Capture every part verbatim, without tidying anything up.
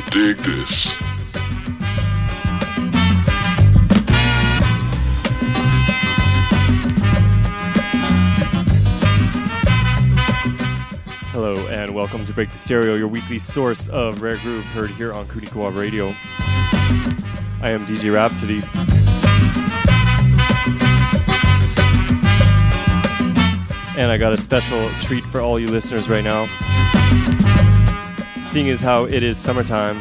Dig this. Hello and welcome to Break the Stereo, your weekly source of rare groove heard here on Kuni Co-op Radio. I am D J Rhapsody. And I got a special treat for all you listeners right now. Seeing as how it is summertime,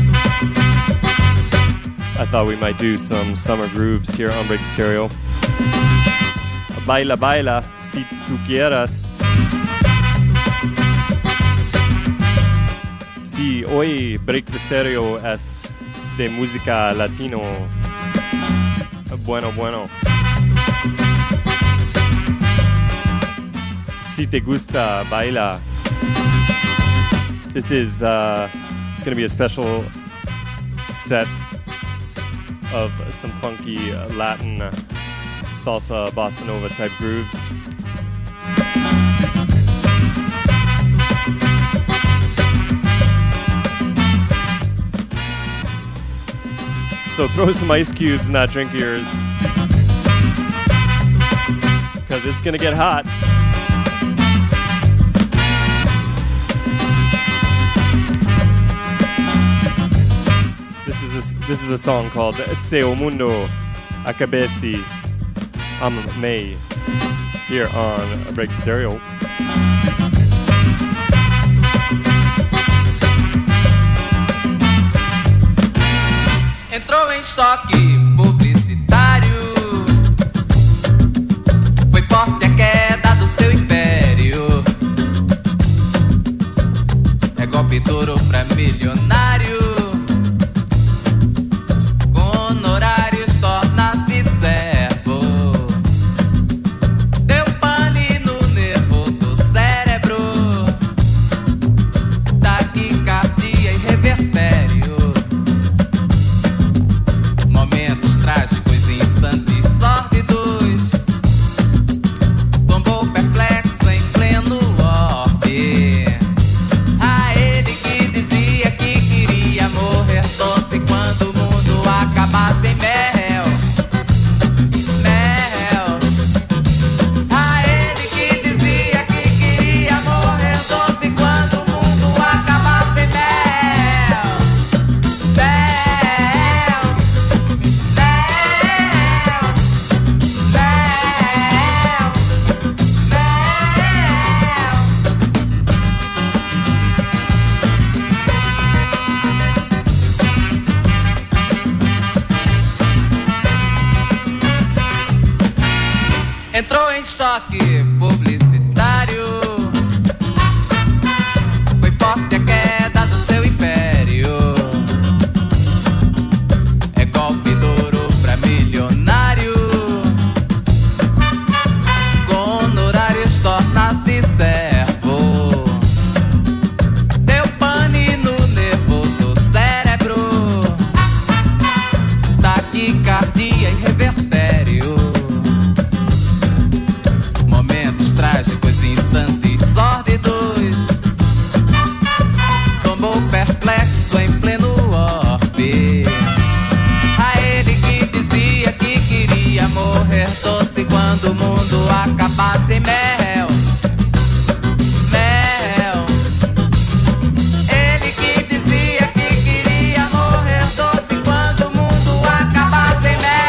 I thought we might do some summer grooves here on Break the Stereo. Baila, baila, si tu quieras. Sí, hoy Break the Stereo es de música latino. Bueno, bueno. Si te gusta, baila. This is uh, going to be a special set of some funky uh, Latin uh, salsa, bossa nova type grooves. So throw some ice cubes in that drink of yours, because it's going to get hot. This is a song called Se o Mundo Acabesse Am Me here on Break the Stereo. Entrou em choque publicitário, foi forte a queda do seu império, é golpe duro pra milionário. Entrou em choque publicitário, foi forte a queda do seu império, é golpe duro pra milionário, com honorários torna-se servo, deu pane no nervo do cérebro, taquicardia e revertério. Trágicos instantes sórdidos, tombou perplexo em pleno orbe. A ele que dizia que queria morrer doce quando o mundo acabasse em mel, mel. Ele que dizia que queria morrer doce quando o mundo acabasse em mel.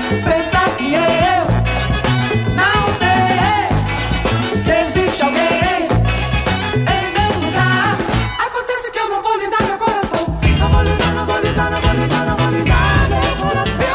Pensar que eu não sei que existe alguém em meu lugar. Acontece que eu não vou lhe dar meu coração. Não vou lhe dar, não vou lhe dar, não vou lhe dar, não vou lhe dar meu coração.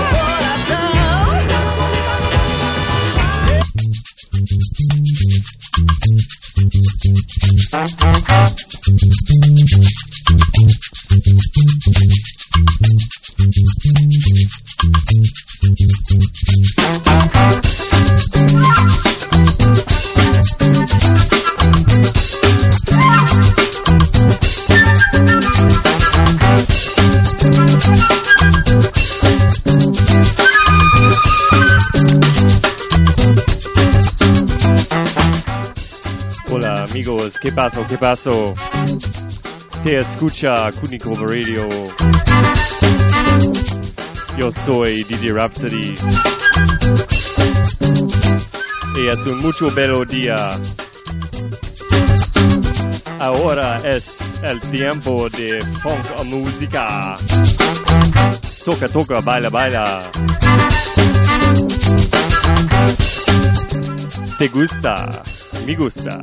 Hola amigos, ¿qué pasó? ¿Qué pasó? Te escucha Kunico Radio. Yo soy D J Rhapsody. Y es un mucho bello día. Ahora es el tiempo de funk música. Toca, toca, baila, baila. ¿Te gusta? Me gusta.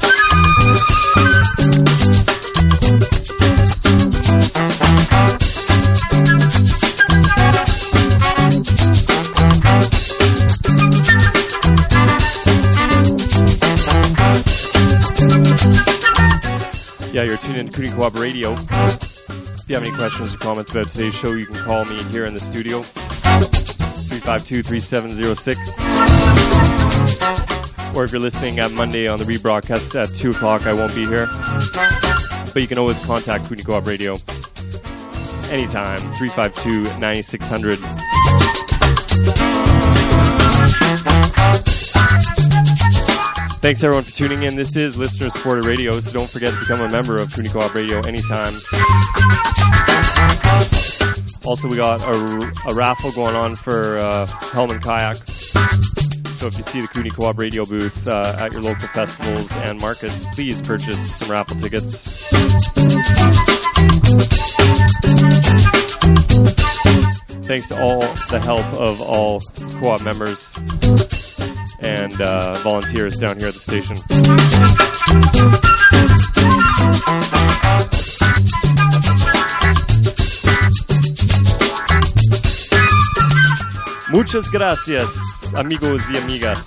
Yeah, you're tuned in to Kuni Co-op Radio. If you have any questions or comments about today's show, you can call me here in the studio. three five two, three seven zero six. Or if you're listening at Monday on the rebroadcast at two o'clock, I won't be here. But you can always contact Kuni Co-op Radio anytime, three five two, nine six zero zero. Thanks everyone for tuning in. This is Listener Supported Radio, so don't forget to become a member of Kuni Co-op Radio anytime. Also, we got a, a raffle going on for uh, Helm and Kayak. So if you see the Kuni Co-op Radio booth uh, at your local festivals and markets, please purchase some raffle tickets. Thanks to all the help of all co-op members and uh, volunteers down here at the station. Muchas gracias, amigos y amigas.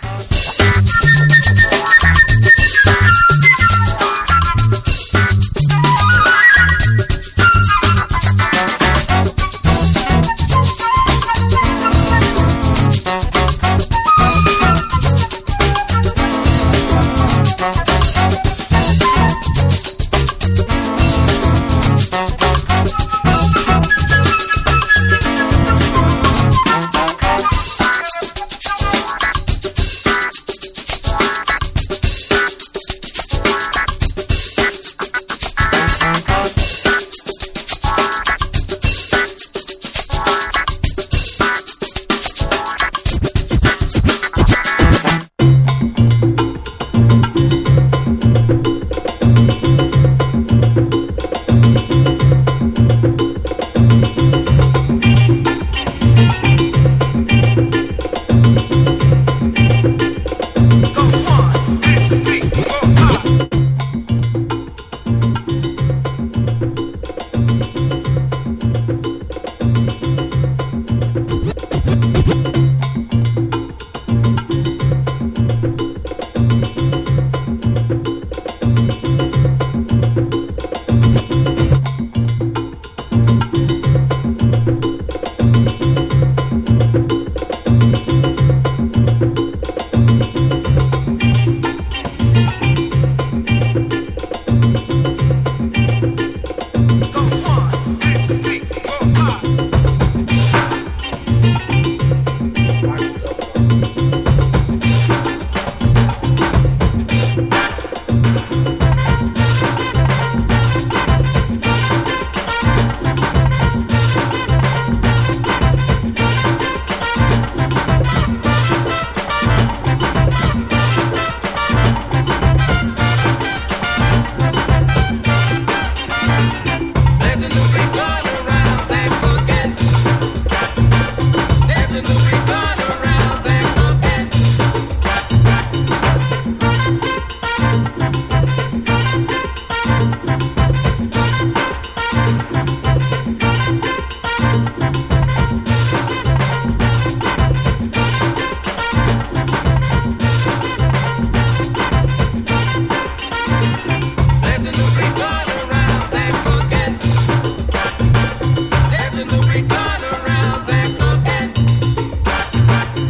There's a new record around there cooking.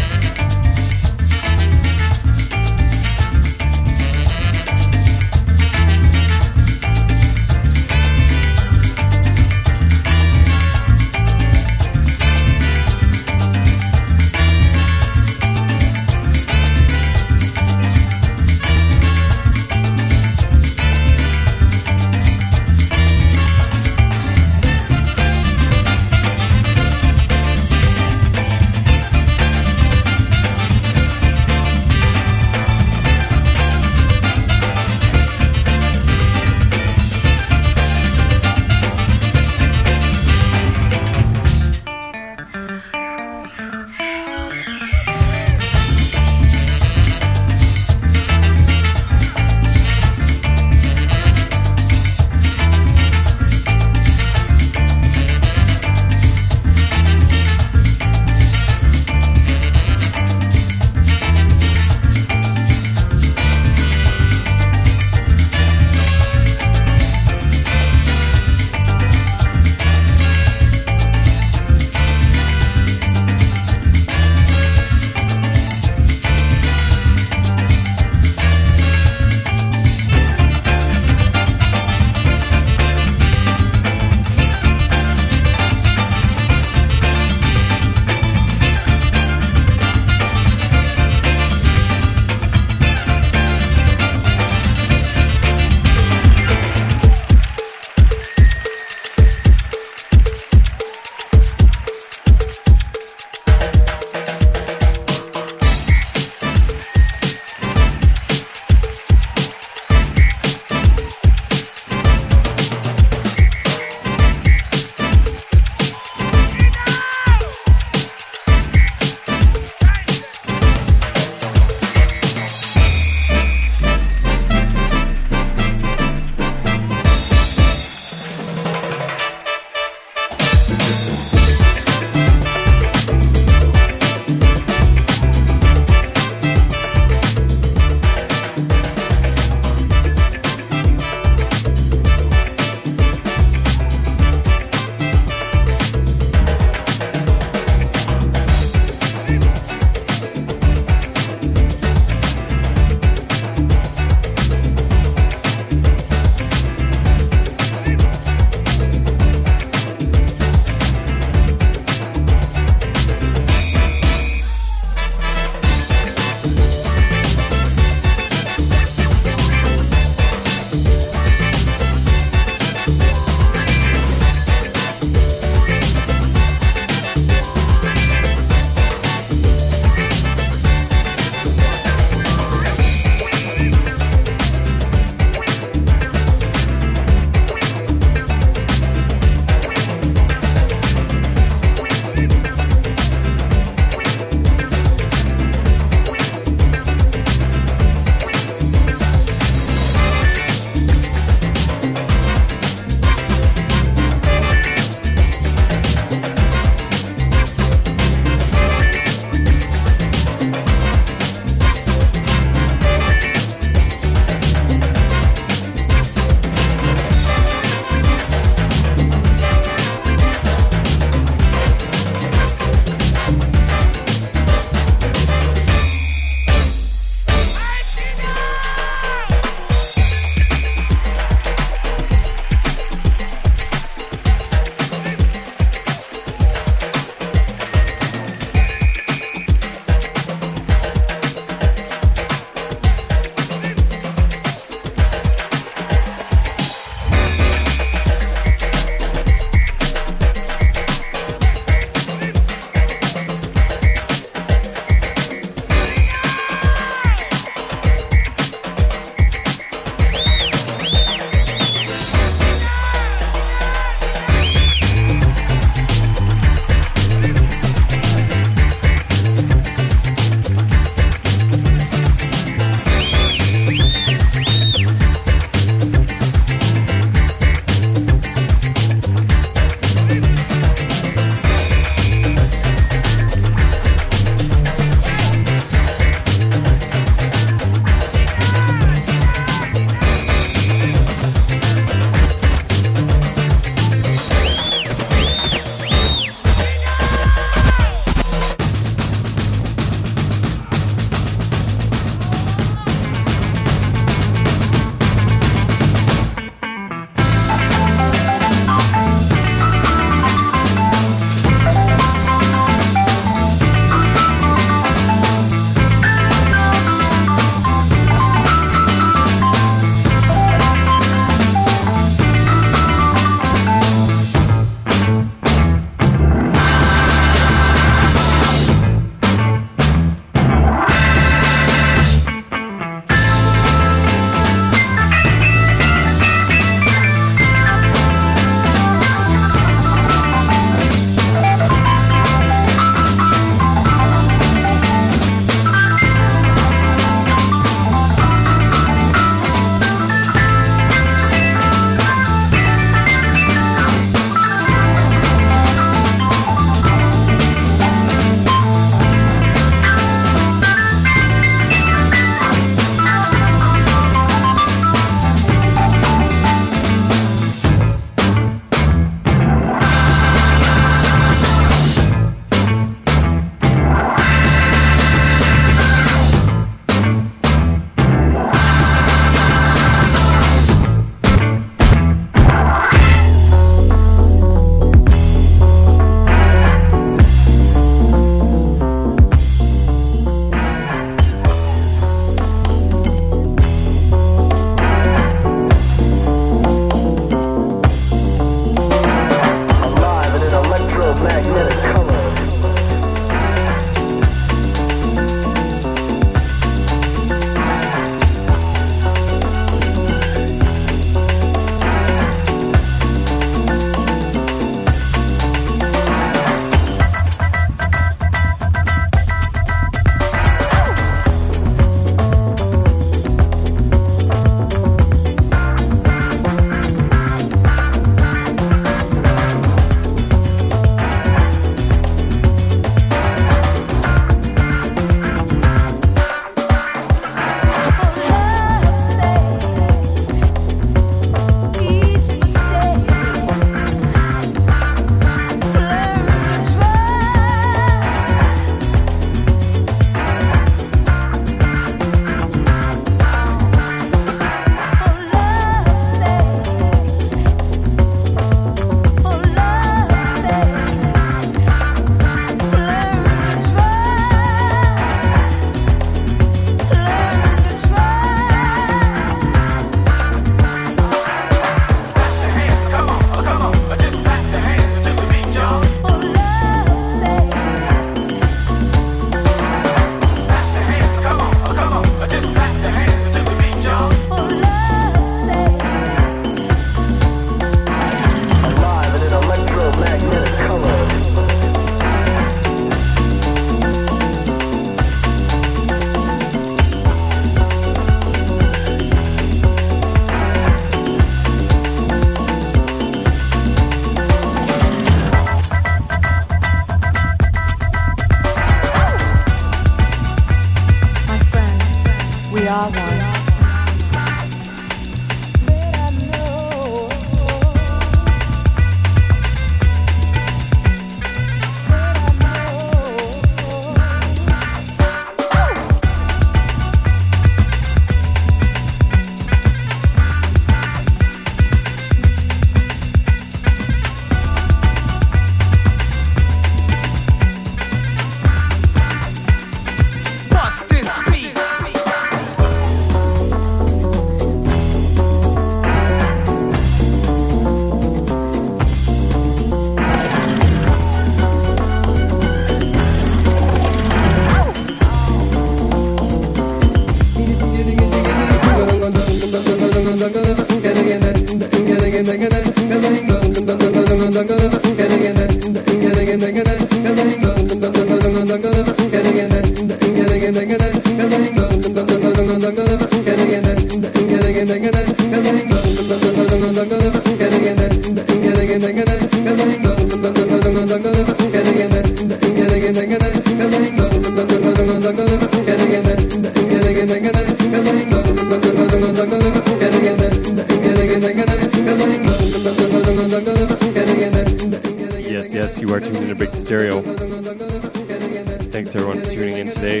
Yes, yes, you are tuned into Break the Stereo. Thanks everyone for tuning in today.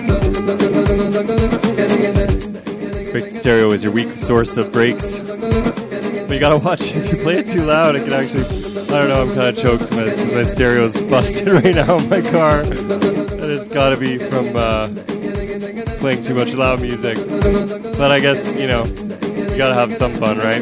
Break the Stereo is your weekly source of breaks. But you gotta watch, if you play it too loud, it can actually, I don't know, I'm kind of choked because my, my stereo's busted right now in my car. And it's gotta be from uh, playing too much loud music. But I guess, you know, you gotta have some fun, right?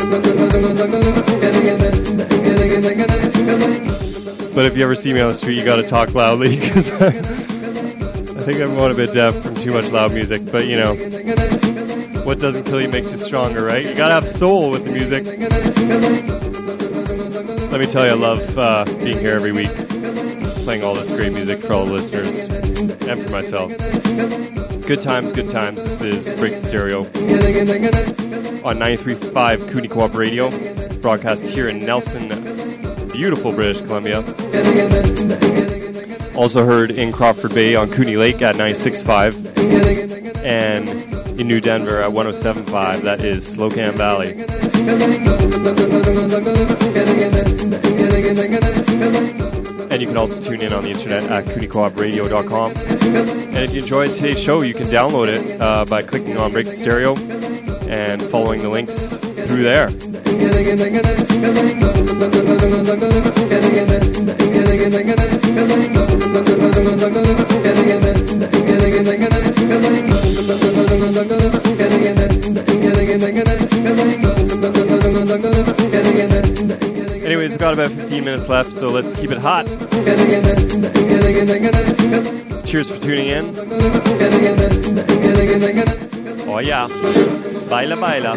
But if you ever see me on the street, you gotta talk loudly because I, I think I'm going a bit deaf from too much loud music. But you know, what doesn't kill you makes you stronger, right? You gotta have soul with the music. Let me tell you, I love uh, being here every week, playing all this great music for all the listeners and for myself. Good times, good times. This is Break the Stereo on ninety-three point five Cooney Co-op Radio, broadcast here in Nelson, beautiful British Columbia. Also heard in Crawford Bay on Cooney Lake at ninety-six point five, and in New Denver at one oh seven point five. That is Slocan Valley. And you can also tune in on the internet at cooney co op radio dot com. And if you enjoyed today's show, you can download it uh, by clicking on Break the Stereo and following the links through there. Anyways, we've got about fifteen minutes left, so let's keep it hot. Cheers for tuning in. Oh yeah. Baila, baila.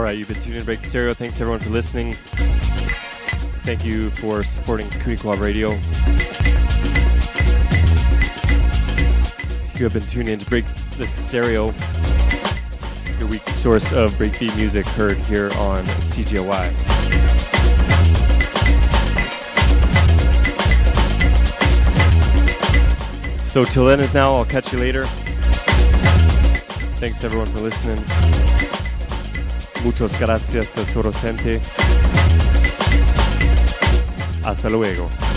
right, you've been tuned in to Break the Stereo. Thanks everyone for listening. Thank you for supporting Cooney Co-op Radio. You have been tuned in to Break the Stereo, your weekly source of breakbeat music heard here on C G L Y. So till then is now, I'll catch you later. Thanks everyone for listening. Muchas gracias a todos gente. Hasta luego.